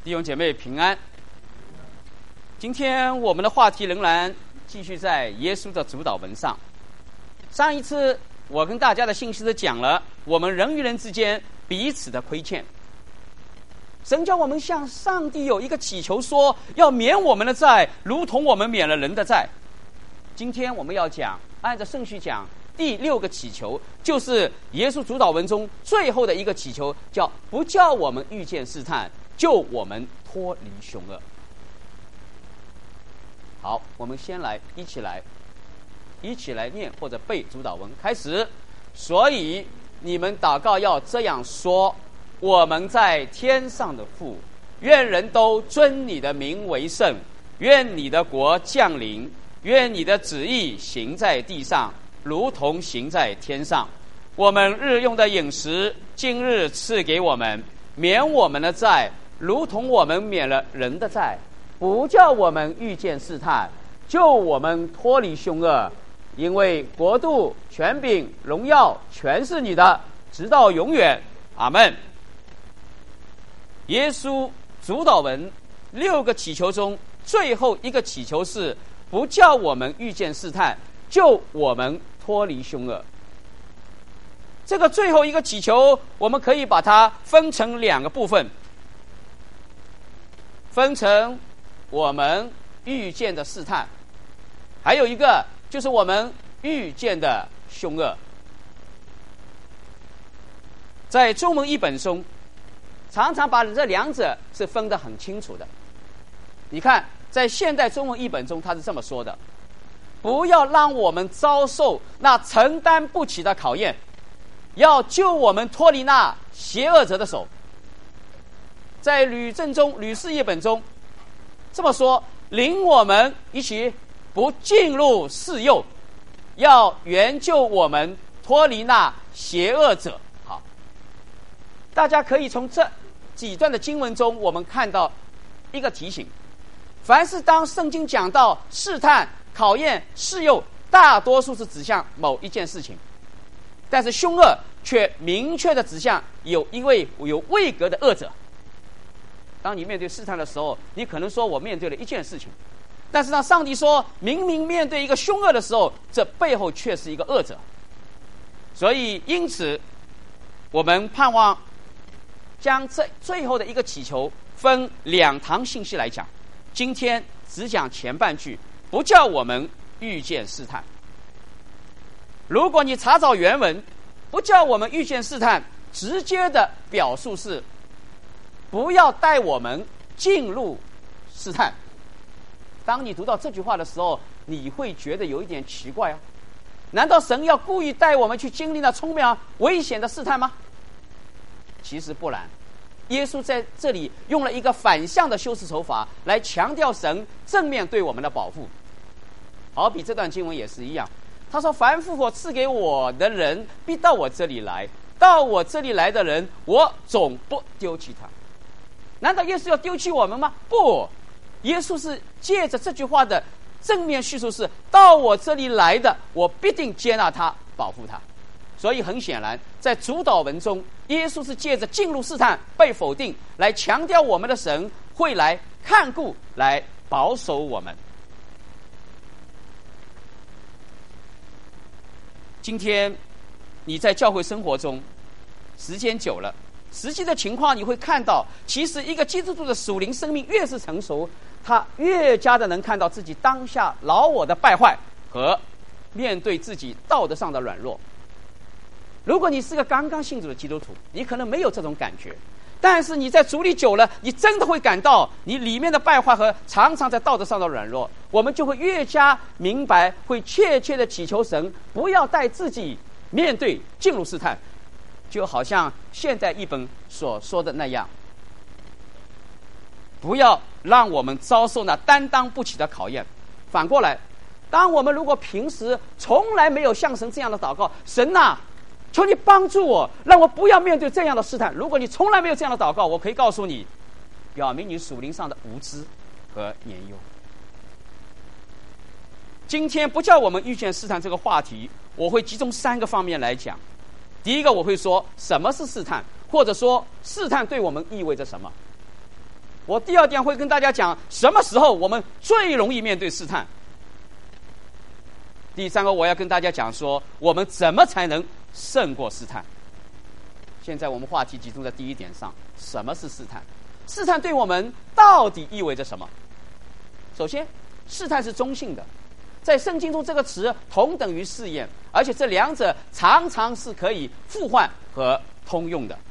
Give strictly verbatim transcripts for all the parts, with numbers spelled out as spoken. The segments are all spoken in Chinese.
弟兄姐妹平安。今天我们的话题仍然继续在耶稣的主导文上。上一次我跟大家的信息是讲了我们人与人之间彼此的亏欠，神叫我们向上帝有一个祈求，说要免我们的债，如同我们免了人的债。今天我们要讲，按照顺序讲，第六个祈求，就是耶稣主导文中最后的一个祈求，叫不叫我们遇见试探，救我们脱离凶恶。好，我们先来一起来一起来念或者背主导文。开始。所以你们祷告要这样说：我们在天上的父，愿人都尊你的名为圣，愿你的国降临，愿你的旨意行在地上，如同行在天上。我们日用的饮食，今日赐给我们，免我们的债，如同我们免了人的债，不叫我们遇见试探，救我们脱离凶恶。因为国度、权柄、荣耀全是你的，直到永远。阿们。耶稣主导文六个祈求中，最后一个祈求是不叫我们遇见试探，救我们脱离凶恶。这个最后一个祈求，我们可以把它分成两个部分，分成我们遇见的试探，还有一个就是我们遇见的凶恶。在中文译本中，常常把这两者是分得很清楚的。你看，在现代中文译本中，他是这么说的：不要让我们遭受那承担不起的考验，要救我们脱离那邪恶者的手。在吕正中、吕氏译本中这么说：领我们一起不进入试诱，要援救我们脱离那邪恶者。好，大家可以从这几段的经文中，我们看到一个提醒：凡是当圣经讲到试探、考验、试诱，大多数是指向某一件事情，但是凶恶却明确的指向有一位有位格的恶者。当你面对试探的时候，你可能说我面对了一件事情，但是当上帝说明明面对一个凶恶的时候，这背后却是一个恶者。所以因此我们盼望将这最后的一个祈求分两堂信息来讲。今天只讲前半句，不叫我们遇见试探。如果你查找原文，不叫我们遇见试探，直接的表述是不要带我们进入试探。当你读到这句话的时候，你会觉得有一点奇怪啊，难道神要故意带我们去经历那充满危险的试探吗？其实不然，耶稣在这里用了一个反向的修辞手法来强调神正面对我们的保护。好比这段经文也是一样，他说：凡复活赐给我的人，必到我这里来，到我这里来的人，我总不丢弃他。难道耶稣要丢弃我们吗？不，耶稣是借着这句话的正面叙述是：到我这里来的，我必定接纳他，保护他。所以很显然，在主导文中，耶稣是借着进入试探、被否定，来强调我们的神会来看顾、来保守我们。今天你在教会生活中时间久了，实际的情况你会看到，其实一个基督徒的属灵生命越是成熟，他越加的能看到自己当下老我的败坏和面对自己道德上的软弱。如果你是个刚刚信主的基督徒，你可能没有这种感觉，但是你在主里久了，你真的会感到你里面的败坏和常常在道德上的软弱。我们就会越加明白，会切切的祈求神不要带自己面对进入试探，就好像现代译本所说的那样，不要让我们遭受那担当不起的考验。反过来，当我们如果平时从来没有向神这样的祷告，神啊，求你帮助我，让我不要面对这样的试探。如果你从来没有这样的祷告，我可以告诉你，表明你属灵上的无知和年幼。今天不叫我们遇见试探这个话题，我会集中三个方面来讲。第一个，我会说什么是试探，或者说试探对我们意味着什么。 我第二点会跟大家讲什么时候我们最容易面对试探。第三个，我要跟大家讲说我们怎么才能胜过试探。现在我们话题集中在第一点上，什么是试探？试探对我们到底意味着什么？首先，试探是中性的，在圣经中这个词同等于试验，而且这两者常常是可以互换和通用的。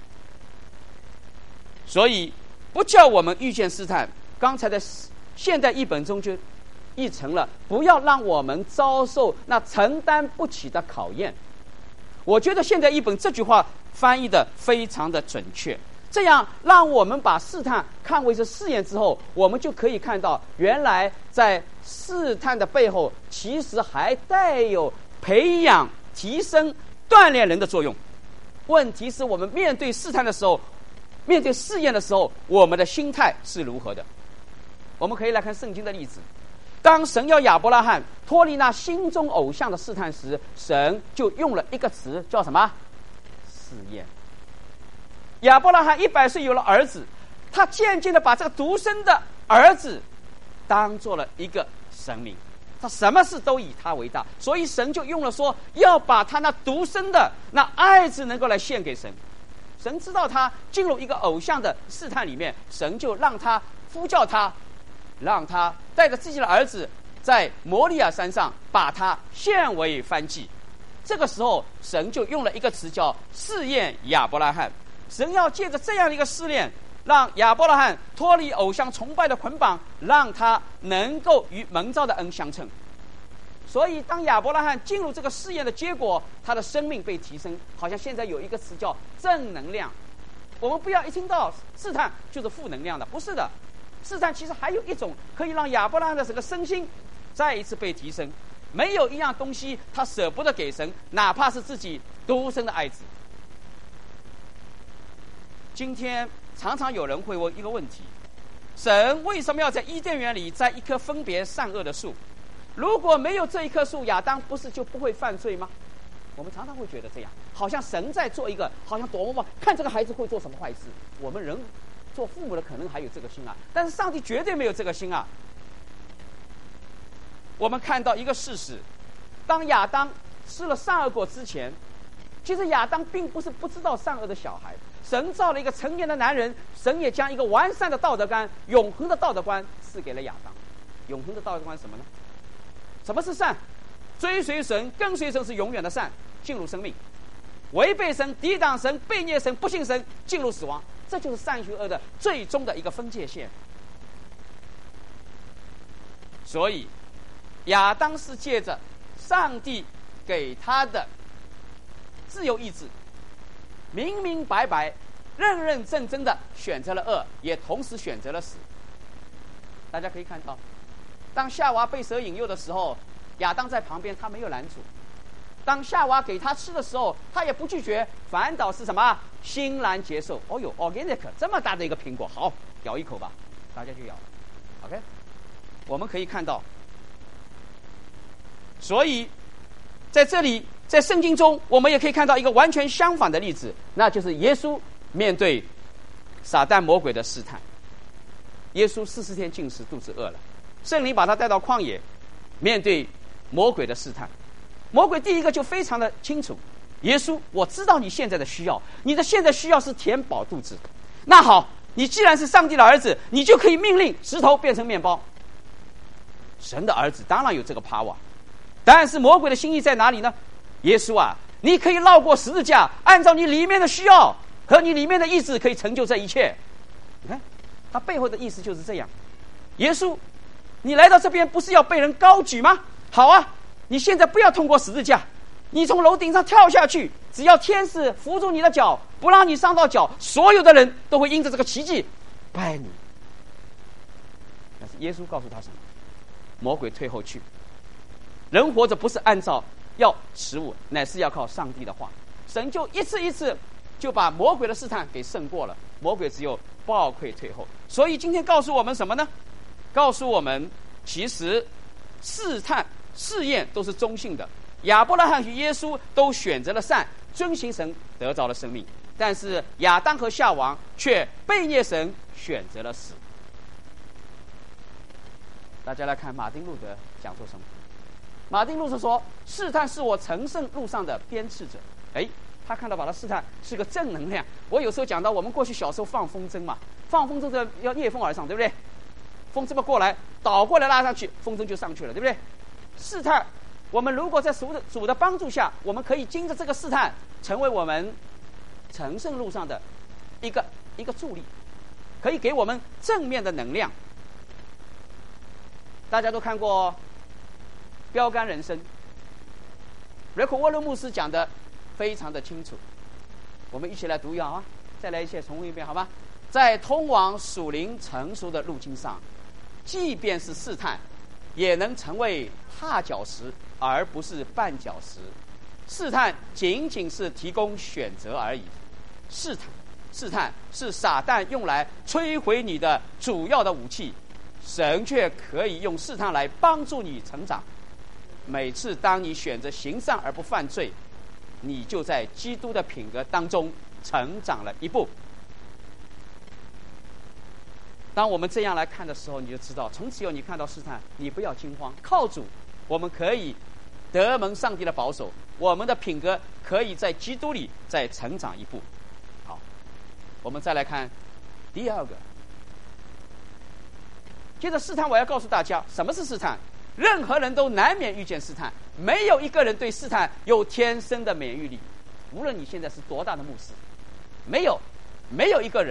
所以不叫我们遇见试探，刚才的现代译本中就译成了不要让我们遭受那承担不起的考验。我觉得现代译本这句话翻译的非常的准确，这样让我们把试探看为是试验之后，我们就可以看到原来在试探的背后其实还带有培养、提升、锻炼人的作用。问题是我们面对试探的时候，面对试验的时候，我们的心态是如何的？我们可以来看圣经的例子。当神要亚伯拉罕脱离那心中偶像的试探时，神就用了一个词，叫什么？试验。亚伯拉罕一百岁有了儿子，他渐渐的把这个独生的儿子当做了一个神明，他什么事都以他为大，所以神就用了说要把他那独生的那爱子能够来献给神。神知道他进入一个偶像的试探里面，神就让他呼叫他，让他带着自己的儿子在摩利亚山上把他献为燔祭。这个时候神就用了一个词叫试验亚伯拉罕。神要借着这样的一个试炼，让亚伯拉罕脱离偶像崇拜的捆绑，让他能够与蒙召的恩相称。所以当亚伯拉罕进入这个试验的结果，他的生命被提升。好像现在有一个词叫正能量。我们不要一听到试探就是负能量的，不是的。试探其实还有一种可以让亚伯拉罕的这个身心再一次被提升。没有一样东西他舍不得给神，哪怕是自己独生的爱子。今天常常有人会问一个问题：神为什么要在伊甸园里栽一棵分别善恶的树？如果没有这一棵树，亚当不是就不会犯罪吗？我们常常会觉得这样，好像神在做一个，好像多么看这个孩子会做什么坏事。我们人做父母的可能还有这个心啊，但是上帝绝对没有这个心啊。我们看到一个事实，当亚当吃了善恶果之前，其实亚当并不是不知道善恶的小孩。神造了一个成年的男人，神也将一个完善的道德观、永恒的道德观赐给了亚当。永恒的道德观是什么呢？什么是善？追随神、跟随神是永远的善，进入生命；违背神、抵挡神、背逆神、不信神，进入死亡。这就是善与恶的最终的一个分界线。所以亚当是借着上帝给他的自由意志，明明白白、认认真真的选择了恶，也同时选择了死。大家可以看到，当夏娃被蛇引诱的时候，亚当在旁边，他没有拦阻。当夏娃给他吃的时候，他也不拒绝，反倒是什么？欣然接受。哦哟 ，organic 这么大的一个苹果，好，咬一口吧，大家就咬了。OK， 我们可以看到，所以在这里，在圣经中，我们也可以看到一个完全相反的例子，那就是耶稣面对撒旦魔鬼的试探。耶稣四十天禁食，肚子饿了，圣灵把他带到旷野，面对魔鬼的试探。魔鬼第一个就非常的清楚，耶稣，我知道你现在的需要，你的现在需要是填饱肚子。那好，你既然是上帝的儿子，你就可以命令石头变成面包。神的儿子当然有这个 power， 但是魔鬼的心意在哪里呢？耶稣啊，你可以绕过十字架，按照你里面的需要和你里面的意志，可以成就这一切。你看他背后的意思就是这样。耶稣，你来到这边不是要被人高举吗？好啊，你现在不要通过十字架，你从楼顶上跳下去，只要天使扶住你的脚，不让你伤到脚，所有的人都会因着这个奇迹拜你。但是耶稣告诉他什么？魔鬼退后去。人活着不是按照要食物，乃是要靠上帝的话。神就一次一次就把魔鬼的试探给胜过了，魔鬼只有抱愧退后。所以今天告诉我们什么呢？告诉我们，其实试探试验都是中性的。亚伯拉罕与耶稣都选择了善，遵行神，得着了生命。 但是亚当和夏娃却背逆神，选择了死。大家来看马丁路德讲说什么。马丁路德说，试探是我成圣路上的鞭笞者。哎，他看到把他试探是个正能量。我有时候讲到我们过去小时候放风筝嘛，放风筝的要逆风而上，对不对？风这么过来，倒过来拉上去，风筝就上去了，对不对？试探，我们如果在主的主的帮助下，我们可以经着这个试探，成为我们成圣路上的一个一个助力，可以给我们正面的能量。大家都看过《标杆人生》，瑞克沃勒牧师讲的非常的清楚。我们一起来读一下啊，再来一起重温一遍好吗？在通往属灵成熟的路径上，即便是试探，也能成为踏脚石，而不是绊脚石。试探仅仅是提供选择而已。试探，试探是撒旦用来摧毁你的主要的武器，神却可以用试探来帮助你成长。每次当你选择行善而不犯罪，你就在基督的品格当中成长了一步。当我们这样来看的时候，你就知道，从此以后你看到试探，你不要惊慌，靠主，我们可以得蒙上帝的保守，我们的品格可以在基督里再成长一步。好，我们再来看第二个。接着试探，我要告诉大家什么是试探。任何人都难免遇见试探，没有一个人对试探有天生的免疫力。无论你现在是多大的牧师，没有没有一个人。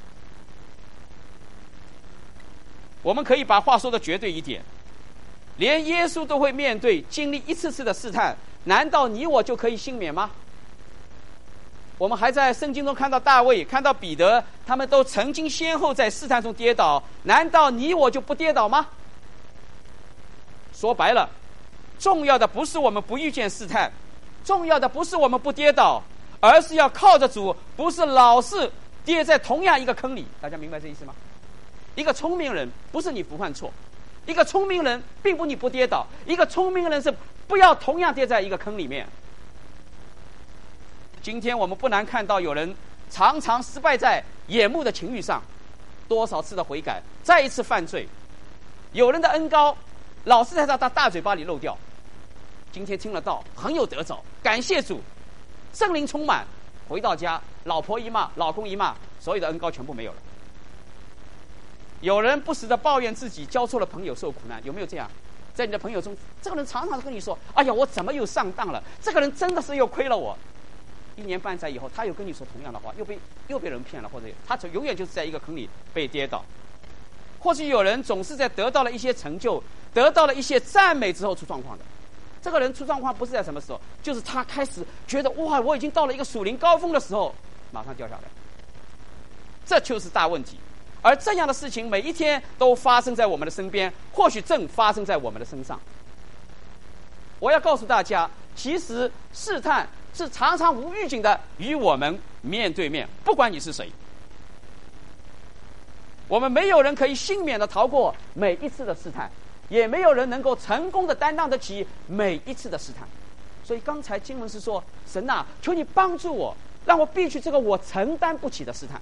我们可以把话说的绝对一点，连耶稣都会面对经历一次次的试探，难道你我就可以幸免吗？我们还在圣经中看到大卫，看到彼得，他们都曾经先后在试探中跌倒，难道你我就不跌倒吗？说白了，重要的不是我们不遇见试探，重要的不是我们不跌倒，而是要靠着主，不是老是跌在同样一个坑里。大家明白这意思吗？一个聪明人不是你不犯错，一个聪明人并不你不跌倒，一个聪明人是不要同样跌在一个坑里面。今天我们不难看到有人常常失败在眼目的情欲上，多少次的悔改，再一次犯罪。有人的恩膏老是在他大嘴巴里漏掉，今天听了道很有得着，感谢主，圣灵充满，回到家老婆一骂，老公一骂，所有的恩膏全部没有了。有人不时的抱怨自己交错了朋友受苦难，有没有这样？在你的朋友中，这个人常常跟你说，哎呀，我怎么又上当了，这个人真的是又亏了我。一年半载以后，他又跟你说同样的话，又被又被人骗了，或者他永远就是在一个坑里被跌倒。或许有人总是在得到了一些成就，得到了一些赞美之后出状况的。这个人出状况不是在什么时候，就是他开始觉得哇，我已经到了一个属灵高峰的时候，马上掉下来。这就是大问题。而这样的事情每一天都发生在我们的身边，或许正发生在我们的身上。我要告诉大家，其实试探是常常无预警的与我们面对面，不管你是谁。我们没有人可以幸免的逃过每一次的试探，也没有人能够成功的担当得起每一次的试探。所以刚才经文是说，神啊，求你帮助我，让我避去这个我承担不起的试探。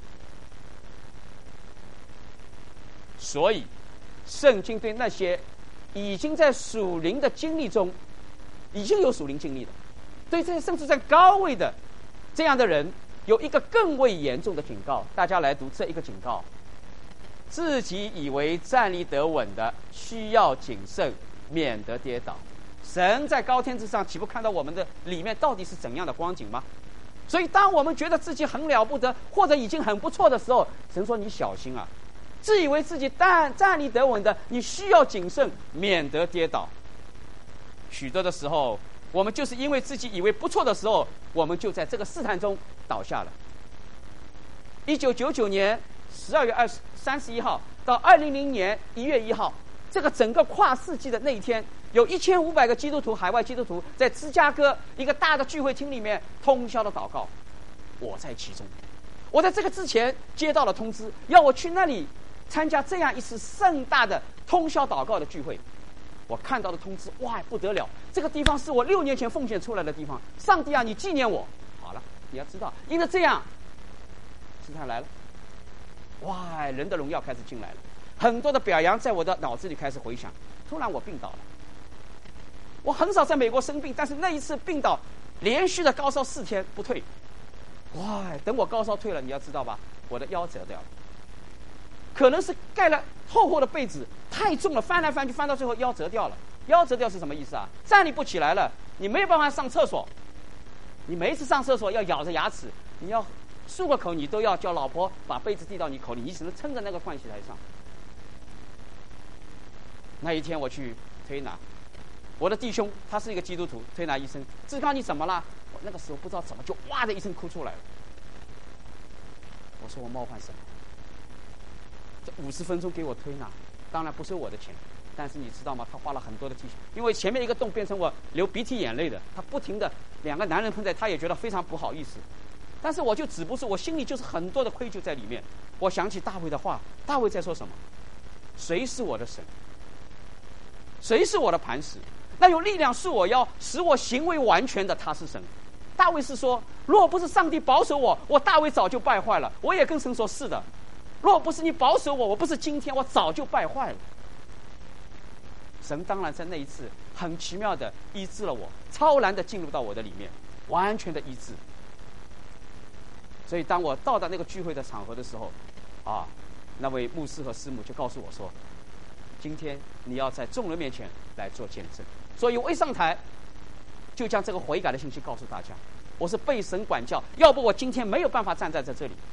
所以圣经对那些已经在属灵的经历中已经有属灵经历的，对这些甚至在高位的这样的人，有一个更为严重的警告。大家来读这一个警告：自己以为站立得稳的，需要谨慎，免得跌倒。神在高天之上，岂不看到我们的里面到底是怎样的光景吗？所以当我们觉得自己很了不得，或者已经很不错的时候，神说你小心啊，自以为自己站站立得稳的，你需要谨慎，免得跌倒。许多的时候，我们就是因为自己以为不错的时候，我们就在这个试探中倒下了。一九九九年十二月二十三十一号到二零零年一月一号，这个整个跨世纪的那一天，有一千五百个基督徒，海外基督徒在芝加哥一个大的聚会厅里面通宵的祷告，我在其中。我在这个之前接到了通知，要我去那里参加这样一次盛大的通宵祷告的聚会。我看到的通知，哇，不得了！这个地方是我六年前奉献出来的地方，上帝啊，你纪念我。好了， 你要知道，因为这样，试探来了，哇，人的荣耀开始进来了，很多的表扬在我的脑子里开始回响。突然我病倒了，我很少在美国生病，但是那一次病倒，连续的高烧四天不退。哇，等我高烧退了，你要知道吧，我的腰折掉了，可能是盖了厚厚的被子太重了，翻来翻去翻到最后腰折掉了。腰折掉是什么意思啊？站立不起来了，你没有办法上厕所，你每一次上厕所要咬着牙齿，你要漱个口，你都要叫老婆把被子递到你口里，你只能撑着那个盥洗台上。那一天我去推拿，我的弟兄他是一个基督徒，推拿医生，志刚你怎么了？我那个时候不知道怎么就哇的一声哭出来了。我说我冒犯神，这五十分钟给我推拿，当然不收我的钱，但是你知道吗？他花了很多的技巧，因为前面一个洞变成我流鼻涕眼泪的，他不停的两个男人碰在，他也觉得非常不好意思。但是我就止不住，我心里就是很多的愧疚在里面。我想起大卫的话，大卫在说什么？谁是我的神？谁是我的磐石？那有力量束我腰，使我行为完全的，他是神。大卫是说，若不是上帝保守我，我大卫早就败坏了。我也跟神说，是的，若不是你保守我，我不是今天，我早就败坏了。神当然在那一次很奇妙的医治了我，超然的进入到我的里面，完全的医治。所以当我到达那个聚会的场合的时候，啊，那位牧师和师母就告诉我说，今天你要在众人面前来做见证。所以我一上台就将这个悔改的信息告诉大家，我是被神管教，要不我今天没有办法站在在这里。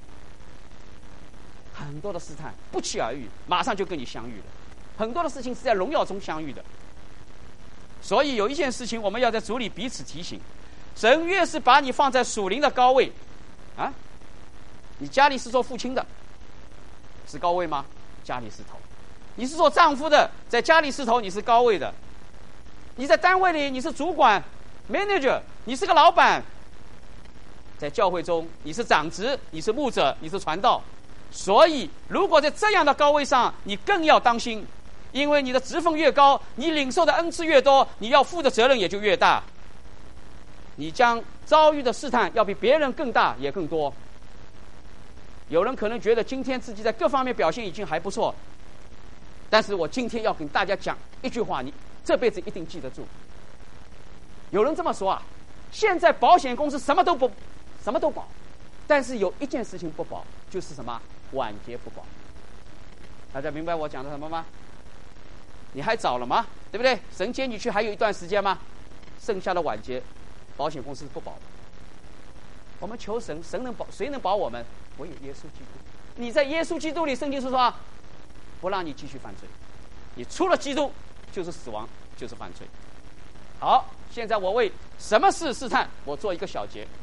很多的试探不期而遇，马上就跟你相遇了，很多的事情是在荣耀中相遇的。所以有一件事情我们要在主里彼此提醒，神越是把你放在属灵的高位啊，你家里是做父亲的，是高位吗？家里是头。你是做丈夫的，在家里是头，你是高位的。你在单位里你是主管 manager， 你是个老板。在教会中你是长职，你是牧者，你是传道。所以如果在这样的高位上，你更要当心，因为你的职分越高，你领受的恩赐越多，你要负的责任也就越大，你将遭遇的试探要比别人更大也更多。有人可能觉得今天自己在各方面表现已经还不错，但是我今天要跟大家讲一句话，你这辈子一定记得住。有人这么说啊，现在保险公司什么都不什么都保，但是有一件事情不保，就是什么？晚节不保。大家明白我讲的什么吗？你还早了吗？对不对？神接你去还有一段时间吗？剩下的晚节保险公司是不保的。我们求神，神能保，谁能保我们？唯有耶稣基督。你在耶稣基督里，圣经是说不让你继续犯罪，你除了基督就是死亡，就是犯罪。好，现在我为什么是试探我做一个小结。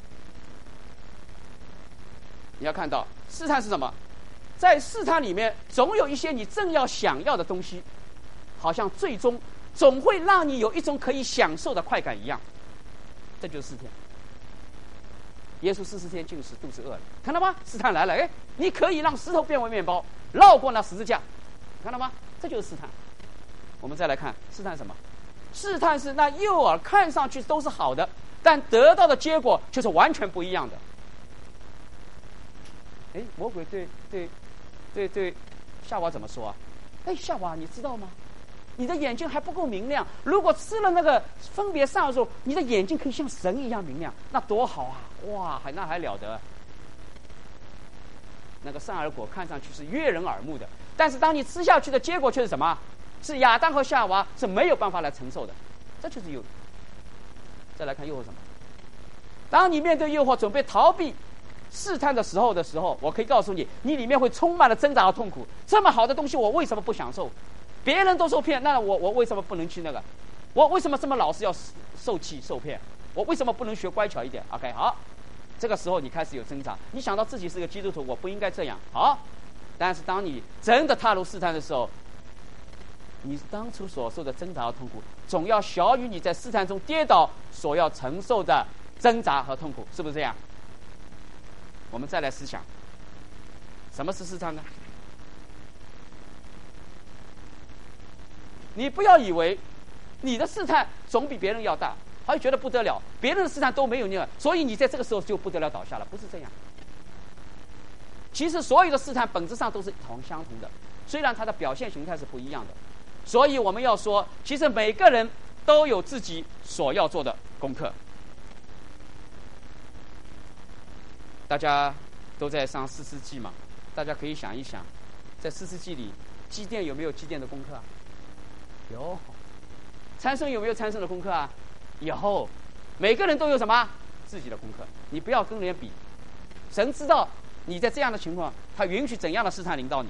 你要看到试探是什么？在试探里面总有一些你正要想要的东西，好像最终总会让你有一种可以享受的快感一样，这就是试探。耶稣四十天禁食，肚子饿了，看到吗？试探来了，哎，你可以让石头变为面包，绕过那十字架，看到吗？这就是试探。我们再来看试探什么？试探是那诱饵看上去都是好的，但得到的结果却是完全不一样的。哎，魔鬼对对对对夏娃怎么说啊？哎，夏娃，你知道吗？你的眼睛还不够明亮，如果吃了那个分别善恶树，你的眼睛可以像神一样明亮，那多好啊！哇，还那还了得！那个善恶果看上去是悦人耳目的，但是当你吃下去的结果却是什么？是亚当和夏娃是没有办法来承受的，这就是诱惑。再来看诱惑什么？当你面对诱惑准备逃避试探的时候的时候，我可以告诉你，你里面会充满了挣扎和痛苦。这么好的东西，我为什么不享受？别人都受骗，那我我为什么不能去那个？我为什么这么老是要受气受骗？我为什么不能学乖巧一点 ？OK， 好，这个时候你开始有挣扎，你想到自己是个基督徒，我不应该这样。好，但是当你真的踏入试探的时候，你当初所受的挣扎和痛苦，总要小于你在试探中跌倒所要承受的挣扎和痛苦，是不是这样？我们再来思想，什么是试探呢？你不要以为你的试探总比别人要大， 好像觉得不得了，别人的试探都没有那个，所以你在这个时候就不得了倒下了，不是这样。其实所有的试探本质上都是同相同的，虽然它的表现形态是不一样的。所以我们要说，其实每个人都有自己所要做的功课。大家都在上四世纪嘛，大家可以想一想，在四世纪里，基甸有没有基甸的功课啊？有。参孙有没有参孙的功课啊？有。每个人都有什么自己的功课，你不要跟人家比。神知道你在这样的情况，他允许怎样的试探临到你。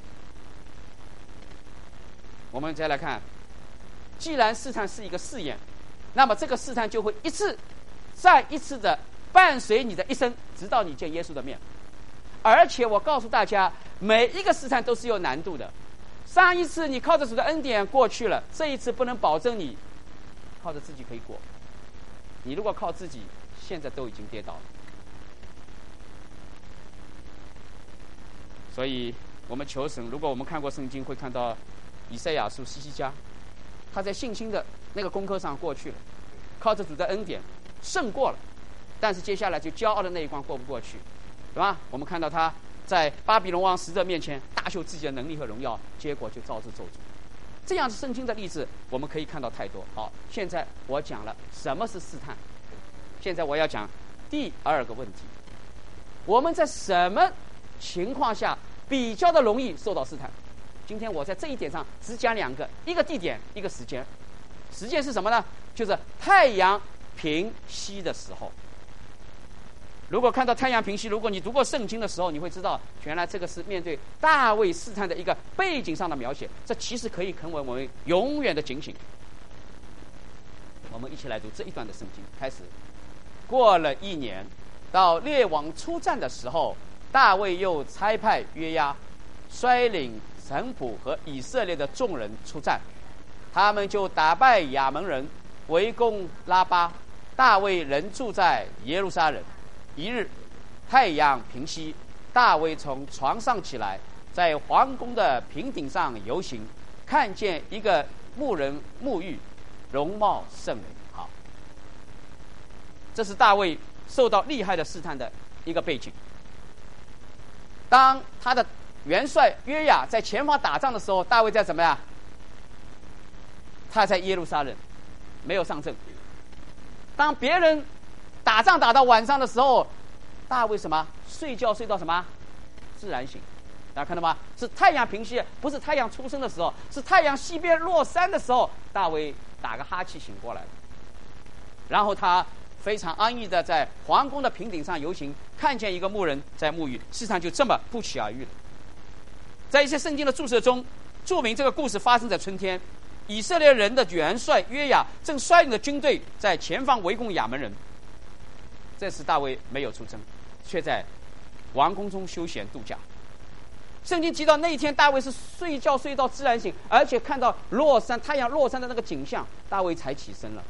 我们再来看，既然试探是一个试验，那么这个试探就会一次再一次的伴随你的一生，直到你见耶稣的面。而且我告诉大家，每一个试探都是有难度的。上一次你靠着主的恩典过去了，这一次不能保证你靠着自己可以过。你如果靠自己，现在都已经跌倒了。所以我们求神，如果我们看过圣经，会看到以赛亚书西西家，他在信心的那个功课上过去了，靠着主的恩典胜过了，但是接下来就骄傲的那一关过不过去，对吧？我们看到他在巴比伦王使者面前大秀自己的能力和荣耀，结果就招致咒诅。这样圣经的例子我们可以看到太多。好，现在我讲了什么是试探，现在我要讲第二个问题：我们在什么情况下比较的容易受到试探？今天我在这一点上只讲两个，一个地点，一个时间。时间是什么呢？就是太阳平息的时候。如果看到太阳平息，如果你读过圣经的时候，你会知道，原来这个是面对大卫试探的一个背景上的描写。这其实可以成为我们永远的警醒。我们一起来读这一段的圣经。开始，过了一年，到列王出战的时候，大卫又差派约押率领臣仆和以色列的众人出战，他们就打败亚扪人，围攻拉巴。大卫仍住在耶路撒冷。一日，太阳平息，大卫从床上起来，在皇宫的平顶上游行，看见一个牧人沐浴，容貌甚美。好，这是大卫受到厉害的试探的一个背景。当他的元帅约雅在前方打仗的时候，大卫在怎么样？他在耶路撒冷，没有上阵。当别人打仗打到晚上的时候，大卫什么？睡觉睡到什么？自然醒。大家看到吗？是太阳平息，不是太阳出生的时候，是太阳西边落山的时候，大卫打个哈欠醒过来了。然后他非常安逸的在皇宫的平顶上游行，看见一个牧人在沐浴，事实上就这么不期而遇了。在一些圣经的注释中，注明这个故事发生在春天，以色列人的元帅约雅正率领的军队在前方围攻亚扪人。这时大卫没有出征，却在王宫中休闲度假。圣经提到那一天大卫是睡觉睡到自然醒，而且看到落山太阳落山的那个景象，大卫才起身了。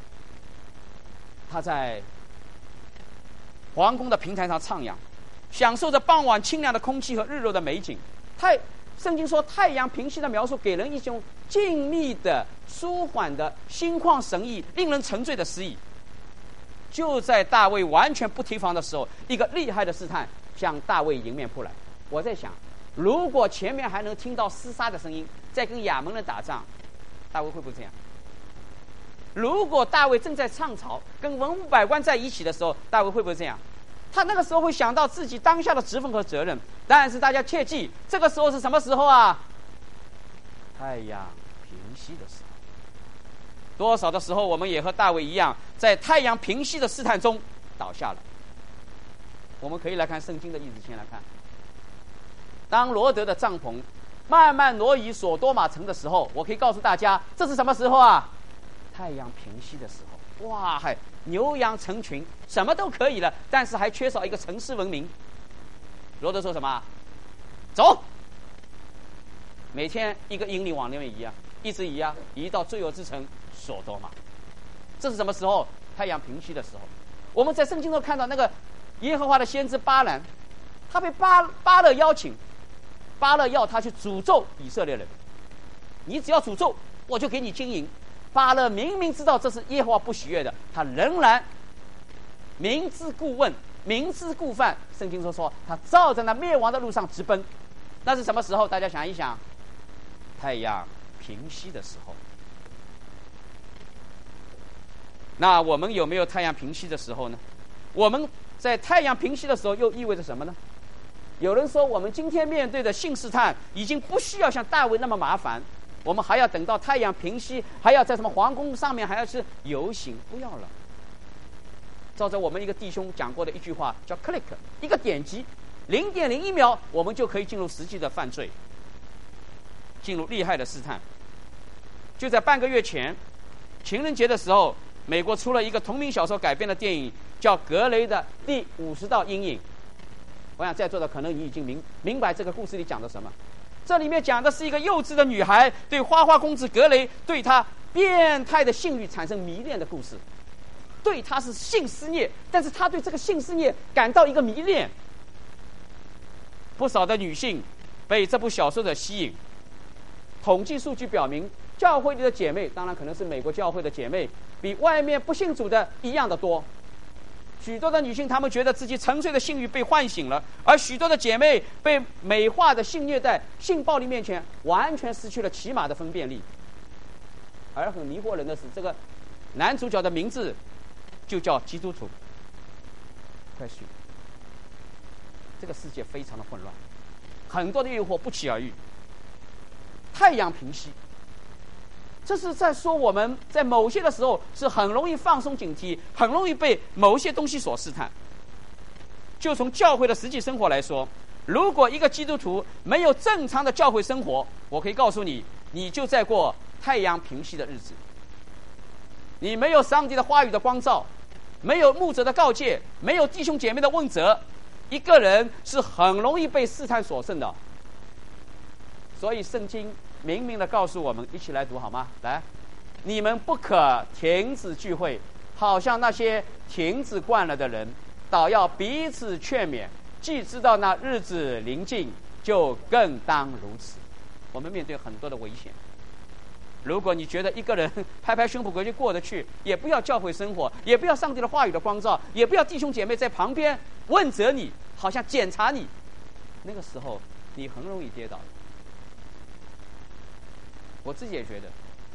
他在皇宫的平台上徜徉，享受着傍晚清凉的空气和日落的美景。太圣经说太阳平息的描述给人一种静谧的、舒缓的、心旷神怡、令人沉醉的诗意。就在大卫完全不提防的时候，一个厉害的试探向大卫迎面扑来。我在想，如果前面还能听到厮杀的声音，在跟亚扪人打仗，大卫会不会这样？如果大卫正在上朝跟文武百官在一起的时候，大卫会不会这样？他那个时候会想到自己当下的职分和责任。但是大家切记，这个时候是什么时候啊？太阳平息的时候。多少的时候我们也和大卫一样，在太阳平息的试探中倒下了。我们可以来看圣经的例子，先来看，当罗德的帐篷慢慢挪移所多玛城的时候，我可以告诉大家，这是什么时候啊？太阳平息的时候。哇，还牛羊成群，什么都可以了，但是还缺少一个城市文明。罗德说什么？走，每天一个英里往那边移啊，一直移啊，移到罪恶之城所多玛。这是什么时候？太阳平息的时候。我们在圣经中看到那个耶和华的先知巴兰，他被巴巴勒邀请，巴勒要他去诅咒以色列人。你只要诅咒，我就给你金银。 巴勒明明知道这是耶和华不喜悦的，他仍然明知故问，明知故犯。圣经说说他照着那灭亡的路上直奔。那是什么时候？大家想一想，太阳平息的时候。那我们有没有太阳平息的时候呢？我们在太阳平息的时候又意味着什么呢？有人说我们今天面对的性试探已经不需要像大卫那么麻烦，我们还要等到太阳平息，还要在什么皇宫上面还要去游行，不要了。照着我们一个弟兄讲过的一句话叫 click， 一个点击零点零一秒，我们就可以进入实际的犯罪，进入厉害的试探。就在半个月前情人节的时候，美国出了一个同名小说改编的电影，叫《格雷的第五十道阴影》。我想在座的可能你已经明明白这个故事里讲的什么。这里面讲的是一个幼稚的女孩对花花公子格雷对他变态的性欲产生迷恋的故事。对他是性施虐，但是他对这个性施虐感到一个迷恋。不少的女性被这部小说的吸引。统计数据表明，教会里的姐妹，当然可能是美国教会的姐妹，比外面不信主的一样的多。许多的女性，她们觉得自己沉睡的性欲被唤醒了，而许多的姐妹被美化的性虐待、性暴力面前，完全失去了起码的分辨力。而很迷惑人的是，这个男主角的名字就叫基督徒。快去！这个世界非常的混乱，很多的诱惑不期而遇。太阳平息，这是在说我们在某些的时候是很容易放松警惕，很容易被某些东西所试探。就从教会的实际生活来说，如果一个基督徒没有正常的教会生活，我可以告诉你，你就在过太阳平息的日子。你没有上帝的话语的光照，没有牧者的告诫，没有弟兄姐妹的问责，一个人是很容易被试探所胜的。所以圣经明明的告诉我们，一起来读好吗？来，你们不可停止聚会，好像那些停止惯了的人，倒要彼此劝勉，既知道那日子临近，就更当如此。我们面对很多的危险，如果你觉得一个人拍拍胸脯回去过得去，也不要教会生活，也不要上帝的话语的光照，也不要弟兄姐妹在旁边问责你，好像检查你，那个时候你很容易跌倒。我自己也觉得，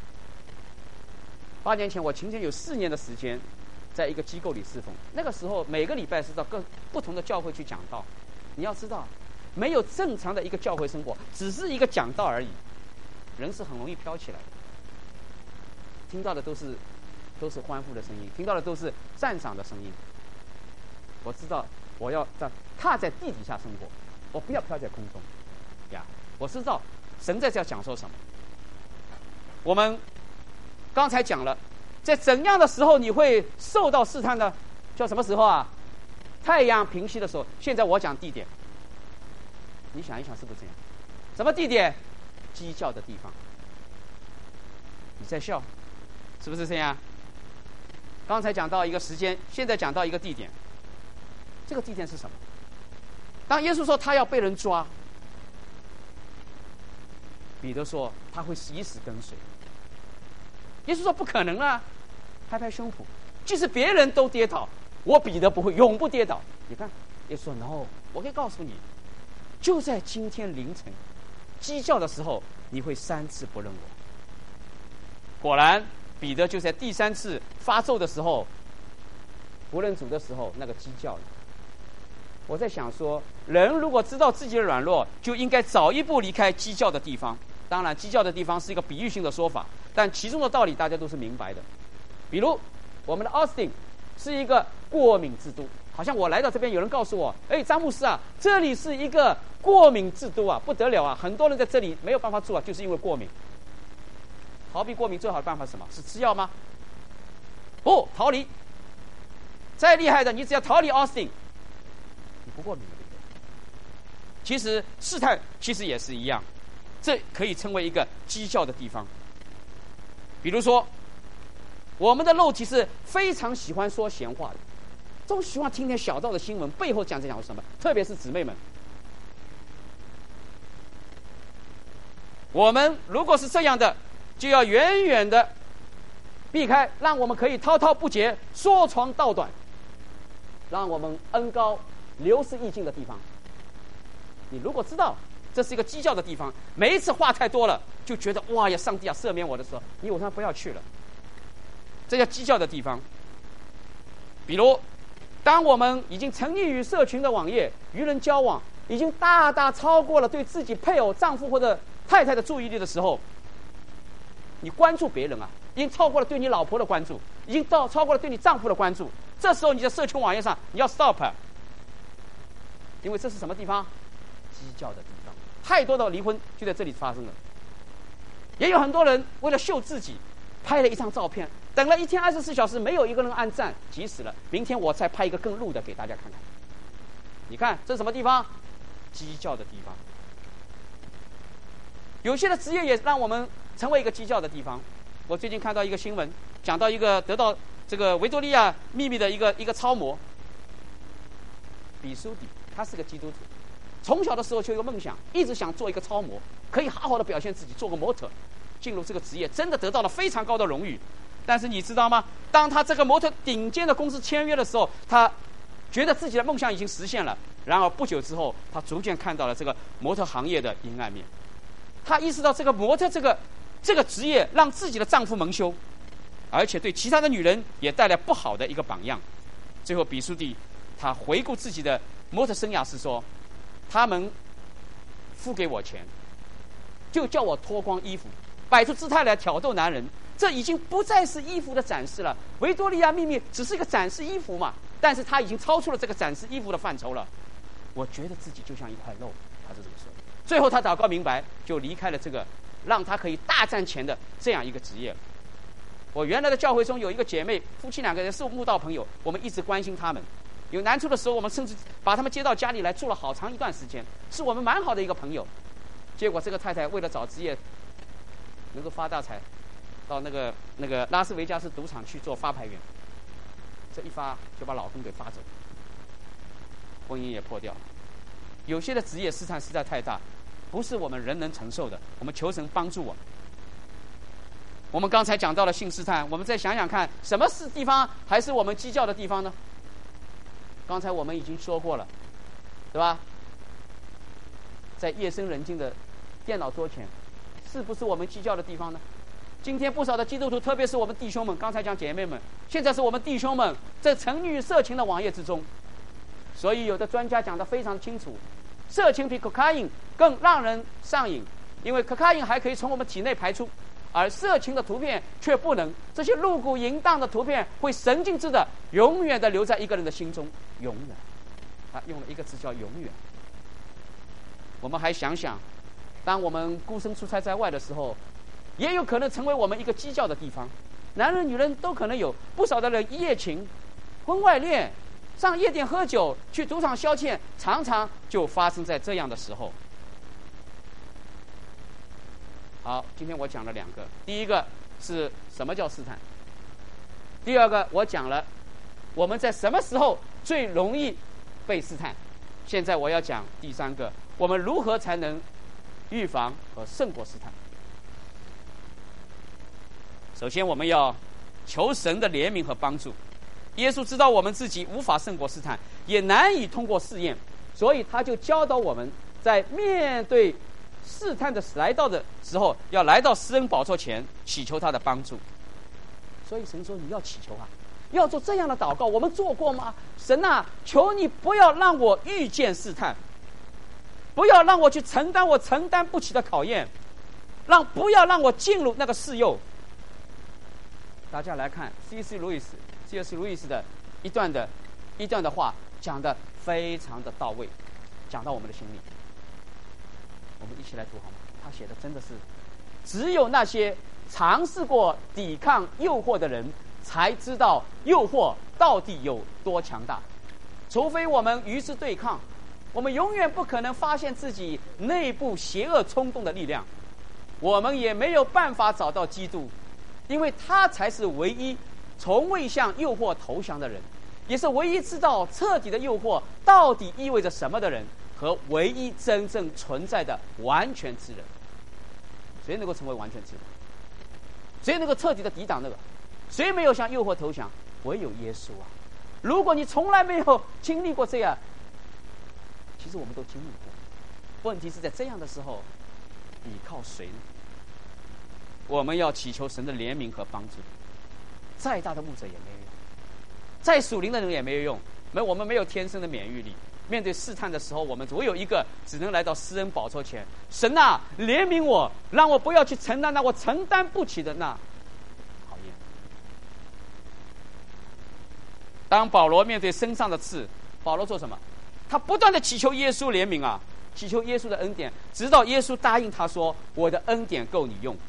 八年前我曾经有四年的时间在一个机构里侍奉，那个时候每个礼拜是到各不同的教会去讲道。你要知道，没有正常的一个教会生活，只是一个讲道而已，人是很容易飘起来的。听到的都是都是欢呼的声音，听到的都是赞赏的声音。我知道我要在踏在地底下生活，我不要飘在空中呀。我知道神在这讲说什么。我们刚才讲了，在怎样的时候你会受到试探呢？叫什么时候啊？太阳平息的时候。现在我讲地点，你想一想是不是这样？什么地点？鸡叫的地方。你在笑，是不是这样？刚才讲到一个时间，现在讲到一个地点。这个地点是什么？当耶稣说他要被人抓，彼得说他会以死跟随。耶稣说不可能啊，拍拍胸脯，即使别人都跌倒，我彼得不会永不跌倒。你看，耶稣说 no， 我可以告诉你，就在今天凌晨鸡叫的时候，你会三次不认我。果然，彼得就在第三次发咒的时候，不认主的时候，那个鸡叫了。我在想说，人如果知道自己的软弱，就应该早一步离开鸡叫的地方。当然，鸡叫的地方是一个比喻性的说法，但其中的道理大家都是明白的。比如，我们的奥斯汀是一个过敏之都，好像我来到这边，有人告诉我：“哎，张牧师啊，这里是一个过敏之都啊，不得了啊！很多人在这里没有办法住啊，就是因为过敏。”逃避过敏最好的办法是什么？是吃药吗？不，逃离。再厉害的，你只要逃离奥斯汀，你不过敏了，对不对？其实试探其实也是一样。这可以称为一个鸡叫的地方。比如说，我们的肉体是非常喜欢说闲话的，总喜欢听点小道的新闻，背后讲在讲什么，特别是姊妹们。我们如果是这样的，就要远远的避开让我们可以滔滔不绝、说长道短，让我们恩高流失意境的地方。你如果知道这是一个讥教的地方，每一次话太多了，就觉得哇呀，上帝啊赦免我的时候，你晚上不要去了。这叫讥教的地方。比如，当我们已经沉溺于社群的网页、与人交往，已经大大超过了对自己配偶、丈夫或者太太的注意力的时候，你关注别人啊，已经超过了对你老婆的关注，已经到超过了对你丈夫的关注。这时候你在社群网页上，你要 stop， 因为这是什么地方？讥教的地方。太多的离婚就在这里发生了。也有很多人为了秀自己，拍了一张照片，等了一天二十四小时，没有一个人按赞，急死了。明天我再拍一个更露的给大家看看。你看这是什么地方？讥教的地方。有些的职业也让我们成为一个讥教的地方。我最近看到一个新闻，讲到一个得到这个维多利亚秘密的一个一个超模比苏迪，他是个基督徒，从小的时候就有一个梦想，一直想做一个超模，可以好好的表现自己，做个模特。进入这个职业，真的得到了非常高的荣誉。但是你知道吗？当他这个模特顶尖的公司签约的时候，他觉得自己的梦想已经实现了。然而不久之后，他逐渐看到了这个模特行业的阴暗面。他意识到这个模特这个这个职业让自己的丈夫蒙羞，而且对其他的女人也带来不好的一个榜样。最后，比苏蒂他回顾自己的模特生涯是说，他们付给我钱，就叫我脱光衣服，摆出姿态来挑逗男人，这已经不再是衣服的展示了。维多利亚秘密只是一个展示衣服嘛，但是他已经超出了这个展示衣服的范畴了。我觉得自己就像一块肉，他是这么说的。最后他祷告明白，就离开了这个让他可以大赚钱的这样一个职业。我原来的教会中有一个姐妹，夫妻两个人是慕道朋友，我们一直关心他们。有难处的时候，我们甚至把他们接到家里来住了好长一段时间，是我们蛮好的一个朋友。结果这个太太为了找职业能够发大财，到那个那个拉斯维加斯赌场去做发牌员，这一发就把老公给发走，婚姻也破掉了。有些的职业试探实在太大，不是我们人能承受的。我们求神帮助我们。我们刚才讲到了性试探，我们再想想看，什么是地方还是我们讥教的地方呢？刚才我们已经说过了，对吧？在夜深人静的电脑桌前，是不是我们讥教的地方呢？今天不少的基督徒，特别是我们弟兄们，刚才讲姐妹们，现在是我们弟兄们在沉溺于色情的网页之中。所以有的专家讲得非常清楚，色情比 cocaine 更让人上瘾，因为 cocaine 还可以从我们体内排出，而色情的图片却不能。这些露骨淫荡的图片会神经质的永远的留在一个人的心中，永远。他用了一个字叫永远。我们还想想，当我们孤身出差在外的时候，也有可能成为我们一个讥教的地方。男人女人都可能有，不少的人一夜情、婚外恋、上夜店喝酒、去赌场消遣，常常就发生在这样的时候。好，今天我讲了两个，第一个是什么叫试探，第二个我讲了我们在什么时候最容易被试探。现在我要讲第三个，我们如何才能预防和胜过试探。首先我们要求神的怜悯和帮助。耶稣知道我们自己无法胜过试探，也难以通过试验，所以他就教导我们在面对试探的来到的时候，要来到施恩宝座前祈求他的帮助。所以神说你要祈求啊，要做这样的祷告。我们做过吗？神啊，求你不要让我遇见试探，不要让我去承担我承担不起的考验，让不要让我进入那个试诱。大家来看 C C 路易斯 C S 路易斯的一段的一段的话，讲得非常的到位，讲到我们的心里。我们一起来读好吗？他写的真的是，只有那些尝试过抵抗诱惑的人，才知道诱惑到底有多强大。除非我们与之对抗，我们永远不可能发现自己内部邪恶冲动的力量。我们也没有办法找到基督，因为他才是唯一从未向诱惑投降的人，也是唯一知道彻底的诱惑到底意味着什么的人，和唯一真正存在的完全之人。谁能够成为完全之人？谁能够彻底的抵挡那个？ 谁没有向诱惑投降？唯有耶稣啊！如果你从来没有经历过这样，其实我们都经历过。问题是在这样的时候，你靠谁呢？我们要祈求神的怜悯和帮助。再大的牧者也没有用，再属灵的人也没有用。没，我们没有天生的免疫力。面对试探的时候，我们唯有一个，只能来到施恩宝座前。神啊，怜悯我，让我不要去承担那我承担不起的那考验。当保罗面对身上的刺，保罗做什么？他不断的祈求耶稣怜悯啊，祈求耶稣的恩典，直到耶稣答应他说：“我的恩典够你用。”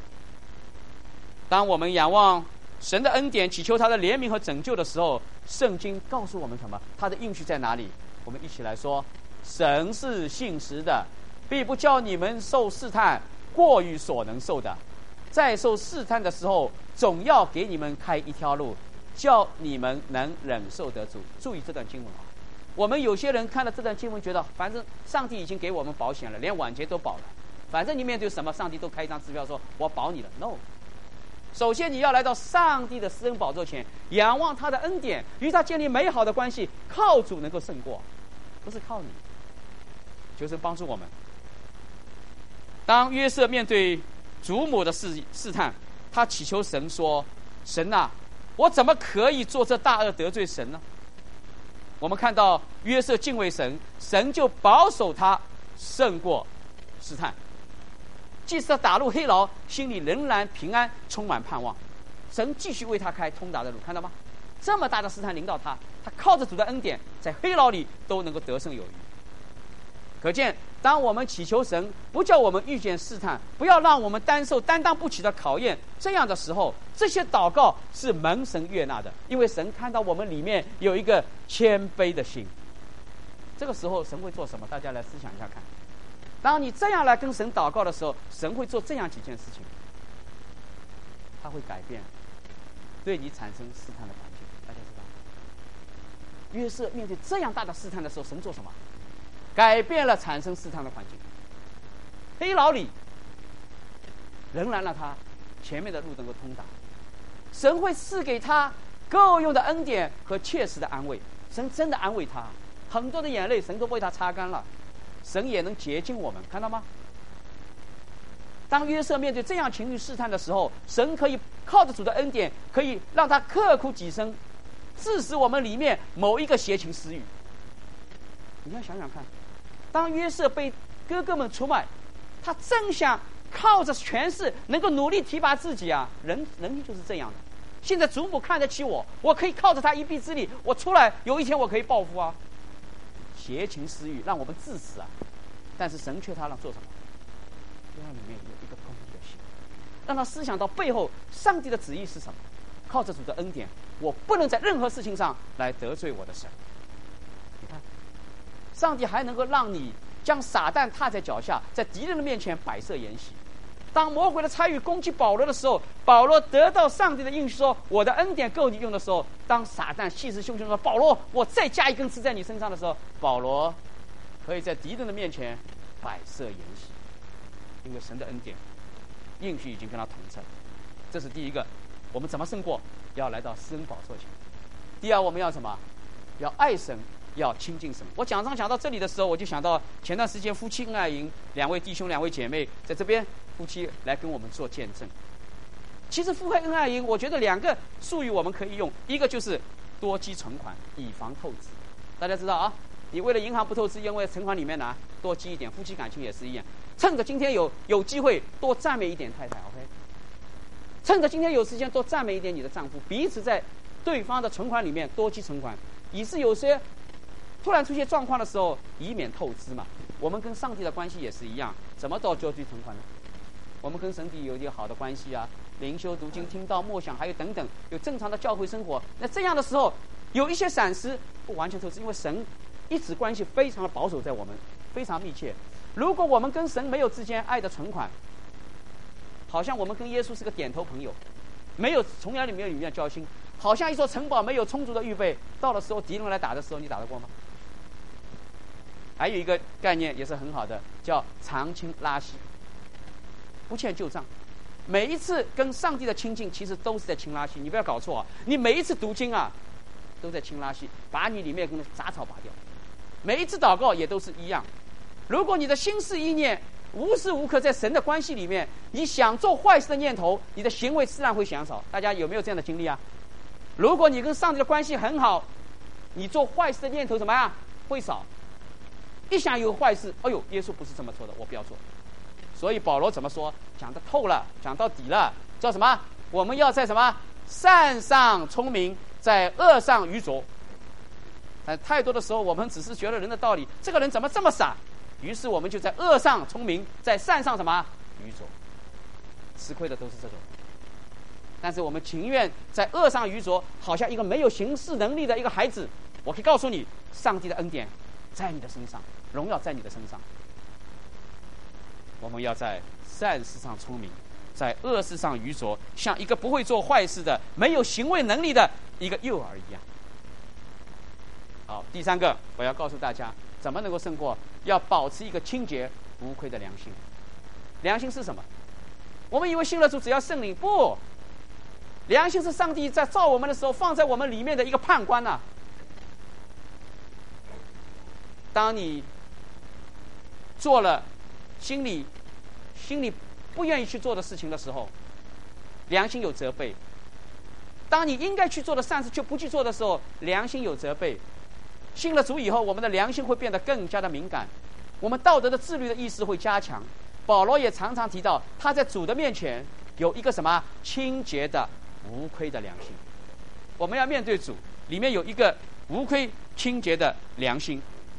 当我们仰望神的恩典，祈求他的怜悯和拯救的时候，圣经告诉我们什么？他的应许在哪里？我们一起来说：神是信实的，必不叫你们受试探过于所能受的。在受试探的时候，总要给你们开一条路，叫你们能忍受得住。注意这段经文啊！我们有些人看了这段经文，觉得反正上帝已经给我们保险了，连晚节都保了，反正你面对什么，上帝都开一张支票说我保你了。No。首先，你要来到上帝的施恩宝座前，仰望他的恩典，与他建立美好的关系，靠主能够胜过，不是靠你。求神帮助我们。当约瑟面对祖母的试试探，他祈求神说：“神啊，我怎么可以做这大恶得罪神呢？”我们看到约瑟敬畏神，神就保守他胜过试探。即使他打入黑牢，心里仍然平安，充满盼望。神继续为他开通达的路，看到吗？这么大的试探临到他，他靠着主的恩典，在黑牢里都能够得胜有余。可见，当我们祈求神不叫我们遇见试探，不要让我们担受担当不起的考验，这样的时候，这些祷告是蒙神悦纳的，因为神看到我们里面有一个谦卑的心。这个时候，神会做什么？大家来思想一下看。当你这样来跟神祷告的时候，神会做这样几件事情。他会改变对你产生试探的环境。大家知道，约瑟面对这样大的试探的时候，神做什么？改变了产生试探的环境。黑牢里仍然让他前面的路能够通达。神会赐给他够用的恩典和切实的安慰。神真的安慰他，很多的眼泪神都为他擦干了。神也能洁净我们，看到吗？当约瑟面对这样情绪试探的时候，神可以靠着主的恩典，可以让他刻苦己身，致使我们里面某一个邪情私欲。你要想想看，当约瑟被哥哥们出卖，他正想靠着权势能够努力提拔自己啊，人人就是这样的。现在祖母看得起我，我可以靠着他一臂之力，我出来有一天我可以报复啊。邪情私欲让我们致死啊！但是神却他让做什么？让里面有一个公义的心，让他思想到背后上帝的旨意是什么。靠着主的恩典，我不能在任何事情上来得罪我的神。你看，上帝还能够让你将撒旦踏在脚下，在敌人的面前摆设筵席。当魔鬼的参与攻击保罗的时候，保罗得到上帝的应许说：“我的恩典够你用”的时候，当撒旦气势汹汹说：“保罗，我再加一根刺在你身上”的时候，保罗可以在敌人的面前摆设筵席，因为神的恩典应许已经跟他同在。这是第一个，我们怎么胜过？要来到施恩宝座前。第二，我们要什么？要爱神，要亲近神。我讲章讲到这里的时候，我就想到前段时间夫妻恩爱营，两位弟兄两位姐妹在这边，夫妻来跟我们做见证。其实夫妻恩爱营，我觉得两个术语我们可以用，一个就是多积存款，以防透支。大家知道啊，你为了银行不透支，因为存款里面拿多积一点，夫妻感情也是一样。趁着今天有有机会，多赞美一点太太 ，OK？ 趁着今天有时间，多赞美一点你的丈夫，彼此在对方的存款里面多积存款，以致有些突然出现状况的时候，以免透支嘛。我们跟上帝的关系也是一样，怎么都多积存款呢？我们跟神帝有一个好的关系啊，灵修、读经、听到、默想，还有等等，有正常的教会生活。那这样的时候，有一些闪失，不完全透支，因为神一直关系非常的保守在我们，非常密切。如果我们跟神没有之间爱的存款，好像我们跟耶稣是个点头朋友，没有从来里面有里面交心，好像一座城堡没有充足的预备，到了时候敌人来打的时候，你打得过吗？还有一个概念也是很好的，叫长青拉稀，不欠旧账。 每一次跟上帝的亲近，其实都是在清拉稀。你不要搞错啊！你每一次读经啊，都在清拉稀，把你里面跟杂草拔掉。每一次祷告也都是一样。如果你的心思意念无时无刻在神的关系里面，你想做坏事的念头，你的行为自然会减少。大家有没有这样的经历啊？如果你跟上帝的关系很好，你做坏事的念头怎么样？会少。一想有坏事，哎呦，耶稣不是这么说的，我不要做。所以保罗怎么说？讲得透了，讲到底了，叫什么？我们要在什么？善上聪明，在恶上愚拙。但太多的时候，我们只是觉得人的道理，这个人怎么这么傻？于是我们就在恶上聪明，在善上什么愚拙，吃亏的都是这种。但是我们情愿在恶上愚拙，好像一个没有行事能力的一个孩子。我可以告诉你，上帝的恩典在你的身上，荣耀在你的身上。我们要在善事上聪明，在恶事上愚拙，像一个不会做坏事的、没有行为能力的一个幼儿一样。好，第三个，我要告诉大家，怎么能够胜过？要保持一个清洁无愧的良心。良心是什么？我们以为信了主只要圣灵，不，良心是上帝在造我们的时候放在我们里面的一个判官呐、啊。当你做了心里心里不愿意去做的事情的时候，良心有责备；当你应该去做的善事却不去做的时候，良心有责备。信了主以后，我们的良心会变得更加的敏感，我们道德的自律的意识会加强。保罗也常常提到，他在主的面前有一个什么清洁的无亏的良心。我们要面对主，里面有一个无亏清洁的良心。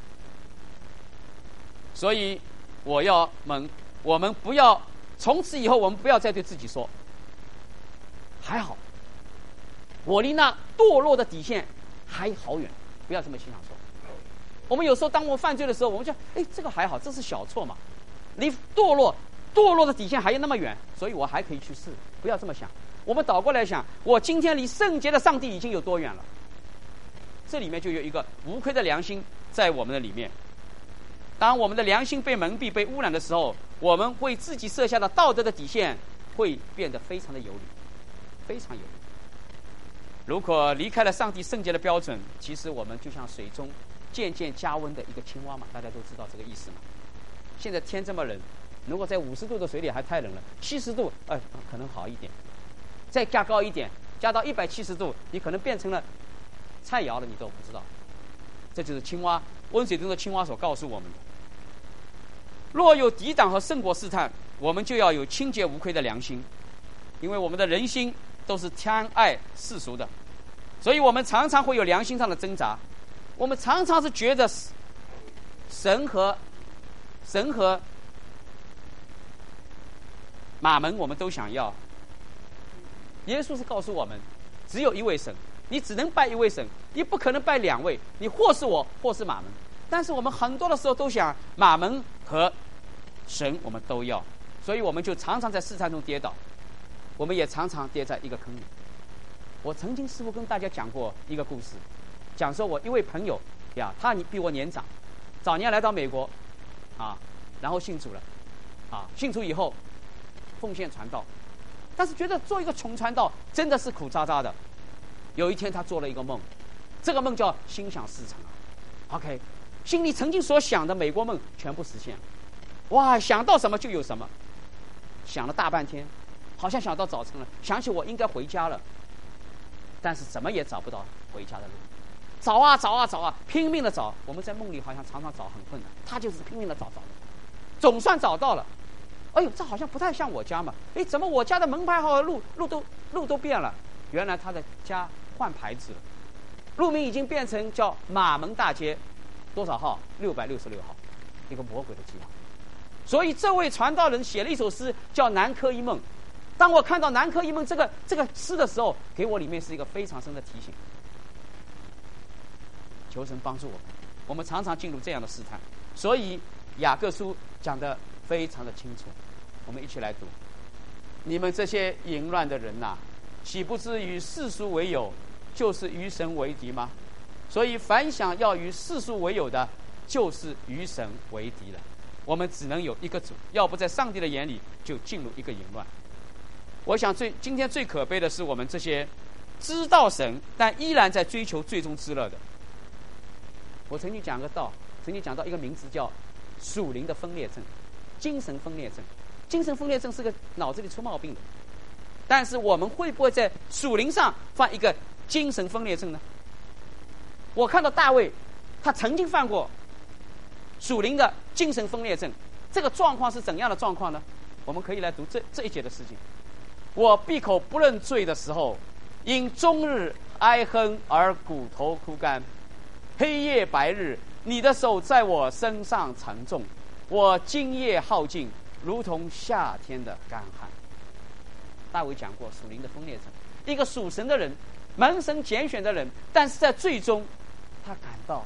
所以我要们我们不要从此以后，我们不要再对自己说还好，我离那堕落的底线还好远，不要这么经常说。我们有时候当我们犯罪的时候，我们就哎，这个还好，这是小错嘛，离堕落堕落的底线还有那么远，所以我还可以去试。不要这么想。我们倒过来想，我今天离圣洁的上帝已经有多远了？这里面就有一个无愧的良心在我们的里面。当我们的良心被蒙蔽、被污染的时候，我们为自己设下的道德的底线会变得非常的有理，非常有理。如果离开了上帝圣洁的标准，其实我们就像水中渐渐加温的一个青蛙嘛，大家都知道这个意思嘛。现在天这么冷，如果在五十度的水里还太冷了，七十度，呃，可能好一点。再加高一点，加到一百七十度，你可能变成了菜肴了，你都不知道。这就是青蛙温水中的青蛙所告诉我们的。若有抵挡和胜过试探，我们就要有清洁无愧的良心，因为我们的人心都是贪爱世俗的，所以我们常常会有良心上的挣扎。我们常常是觉得神和神和马门我们都想要。耶稣是告诉我们，只有一位神，你只能拜一位神，你不可能拜两位，你或是我，或是马门。但是我们很多的时候都想马门和神我们都要，所以我们就常常在试探中跌倒，我们也常常跌在一个坑里。我曾经师父跟大家讲过一个故事，讲说我一位朋友呀，他比我年长，早年来到美国啊，然后信主了啊，信主以后奉献传道，但是觉得做一个穷传道真的是苦渣渣的。有一天他做了一个梦，这个梦叫心想事成啊 OK， 心里曾经所想的美国梦全部实现了。哇，想到什么就有什么，想了大半天，好像想到早晨了，想起我应该回家了，但是怎么也找不到回家的路，找啊找啊找啊，拼命的找。我们在梦里好像常常找很困难，他就是拼命的找找，总算找到了。哎呦，这好像不太像我家嘛！哎，怎么我家的门牌号和路路都路都变了？原来他的家换牌子了，路名已经变成叫马门大街，多少号？六百六十六号，一个魔鬼的计划。所以这位传道人写了一首诗，叫《南柯一梦》。当我看到《南柯一梦》这个这个诗的时候，给我里面是一个非常深的提醒。求神帮助我们，我们常常进入这样的试探。所以雅各书讲得非常的清楚，我们一起来读：你们这些淫乱的人呐、啊，岂不知与世俗为友，就是与神为敌吗？所以凡想要与世俗为友的，就是与神为敌了。我们只能有一个主，要不在上帝的眼里就进入一个淫乱。 我想最今天最可悲的是我们这些知道神但依然在追求最终之乐的。我曾经讲个道，曾经讲到一个名字叫属灵的分裂症，精神分裂症。精神分裂症是个脑子里出毛病的，但是我们会不会在属灵上犯一个精神分裂症呢？我看到大卫，他曾经犯过属灵的精神分裂症，这个状况是怎样的状况呢？我们可以来读这这一节的事情。我闭口不认罪的时候，因终日哀哼而骨头枯干，黑夜白日，你的手在我身上沉重，我今夜耗尽，如同夏天的干旱。大卫讲过属灵的分裂症，一个属神的人，蒙神拣选的人，但是在最终他感到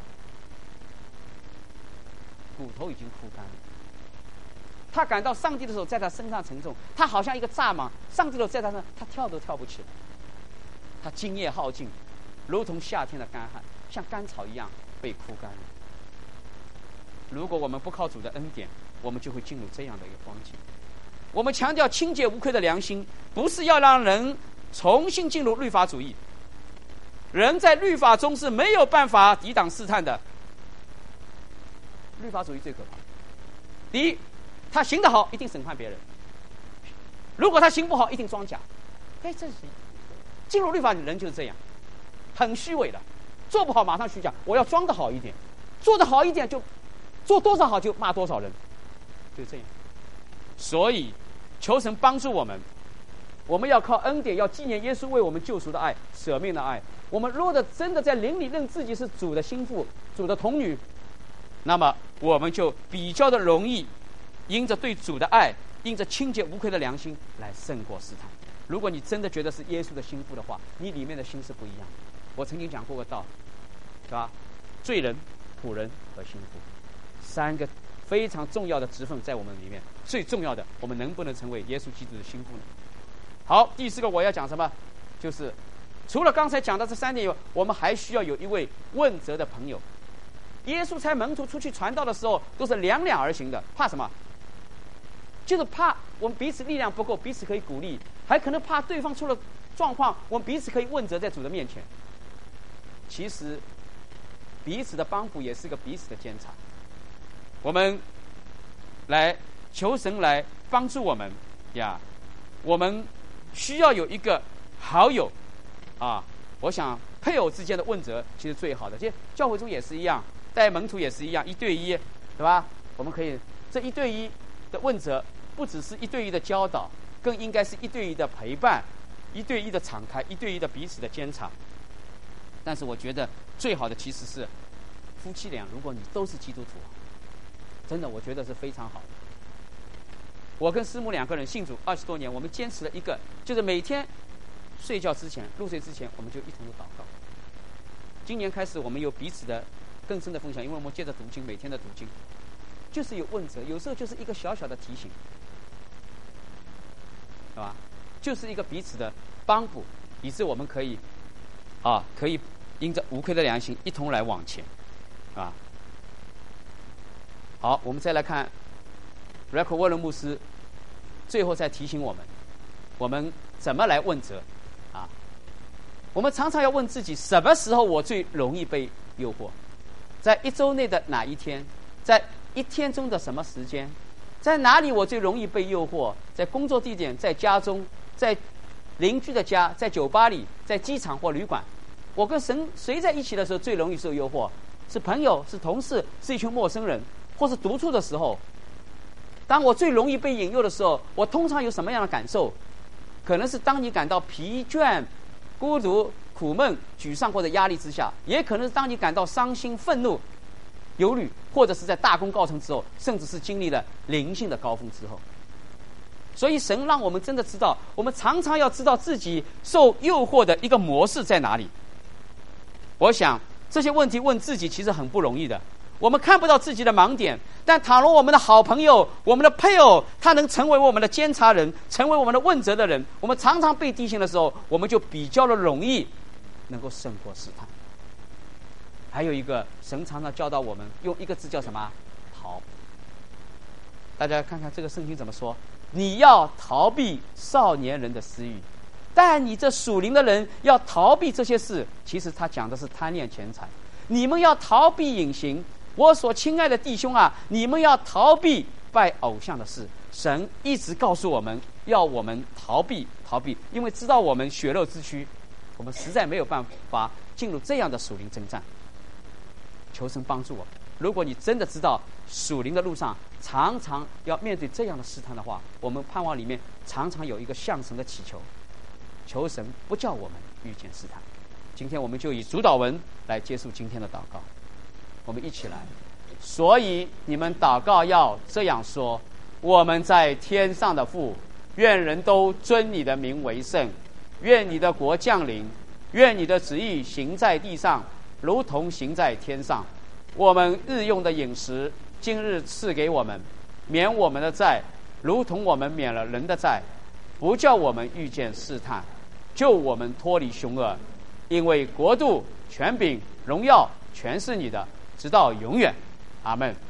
骨头已经枯干了，他感到上帝的手在他身上沉重，他好像一个蚱蜢，上帝的手在他身上，他跳都跳不起来。他今夜耗尽，如同夏天的干旱，像干草一样被枯干了。如果我们不靠主的恩典，我们就会进入这样的一个光景。我们强调清洁无愧的良心，不是要让人重新进入律法主义。人在律法中是没有办法抵挡试探的。律法主义最可怕。第一，他行得好，一定审判别人；如果他行不好，一定装假。哎，这是进入律法的人就是这样，很虚伪的，做不好马上虚假，我要装得好一点，做得好一点就做多少好就骂多少人，就这样。所以求神帮助我们，我们要靠恩典，要纪念耶稣为我们救赎的爱，舍命的爱。我们若的真的在灵里认自己是主的心腹，主的童女，那么我们就比较的容易因着对主的爱，因着清洁无愧的良心来胜过试探。如果你真的觉得是耶稣的心腹的话，你里面的心是不一样的。我曾经讲过个道，是吧？罪人、仆人和心腹，三个非常重要的职分在我们里面。最重要的，我们能不能成为耶稣基督的心腹呢？好，第四个我要讲什么？就是除了刚才讲的这三点以外，我们还需要有一位问责的朋友。耶稣差门徒出去传道的时候，都是两两而行的，怕什么？就是怕我们彼此力量不够，彼此可以鼓励，还可能怕对方出了状况，我们彼此可以问责在主的面前。其实彼此的帮扶也是个彼此的监察。我们来求神来帮助我们呀，我们需要有一个好友啊。我想配偶之间的问责其实最好的，其实教会中也是一样，带门徒也是一样，一对一，对吧？我们可以这一对一的问责，不只是一对一的教导，更应该是一对一的陪伴，一对一的敞开，一对一的彼此的监察。但是我觉得最好的其实是夫妻俩，如果你都是基督徒，真的我觉得是非常好的。我跟师母两个人信主二十多年，我们坚持了一个，就是每天睡觉之前、入睡之前，我们就一同的祷告。今年开始，我们有彼此的更深的分享，因为我们接着读经，每天的读经，就是有问责，有时候就是一个小小的提醒，是吧？就是一个彼此的帮补，以致我们可以啊，可以因着无愧的良心一同来往前，啊。好，我们再来看瑞克沃伦牧师最后再提醒我们，我们怎么来问责啊？我们常常要问自己，什么时候我最容易被诱惑？在一周内的哪一天？在一天中的什么时间？在哪里我最容易被诱惑？在工作地点，在家中，在邻居的家，在酒吧里，在机场或旅馆。我跟神谁在一起的时候最容易受诱惑？是朋友，是同事，是一群陌生人，或是独处的时候。当我最容易被引诱的时候，我通常有什么样的感受？可能是当你感到疲倦、孤独、苦闷、沮丧或者压力之下，也可能是当你感到伤心、愤怒、忧虑，或者是在大功告成之后，甚至是经历了灵性的高峰之后。所以神让我们真的知道，我们常常要知道自己受诱惑的一个模式在哪里。我想这些问题问自己其实很不容易的，我们看不到自己的盲点，但倘若我们的好朋友、我们的配偶，他能成为我们的监察人，成为我们的问责的人，我们常常被提醒的时候，我们就比较的容易能够胜过试探。还有一个，神常常教导我们用一个字叫什么？逃。 大家看看这个圣经怎么说：你要逃避少年人的私欲，但你这属灵的人要逃避这些事。其实他讲的是贪恋钱财。你们要逃避隐形。我所亲爱的弟兄啊，你们要逃避拜偶像的事。神一直告诉我们，要我们逃避逃避，因为知道我们血肉之躯，我们实在没有办法进入这样的属灵征战。求神帮助我们。如果你真的知道属灵的路上常常要面对这样的试探的话，我们盼望里面常常有一个向神的祈求，求神不叫我们遇见试探。今天我们就以主祷文来结束今天的祷告，我们一起来。所以你们祷告要这样说：我们在天上的父，愿人都尊你的名为圣，愿你的国降临，愿你的旨意行在地上，如同行在天上。我们日用的饮食，今日赐给我们，免我们的债，如同我们免了人的债，不叫我们遇见试探，救我们脱离凶恶。因为国度、权柄、荣耀，全是你的，直到永远。阿们。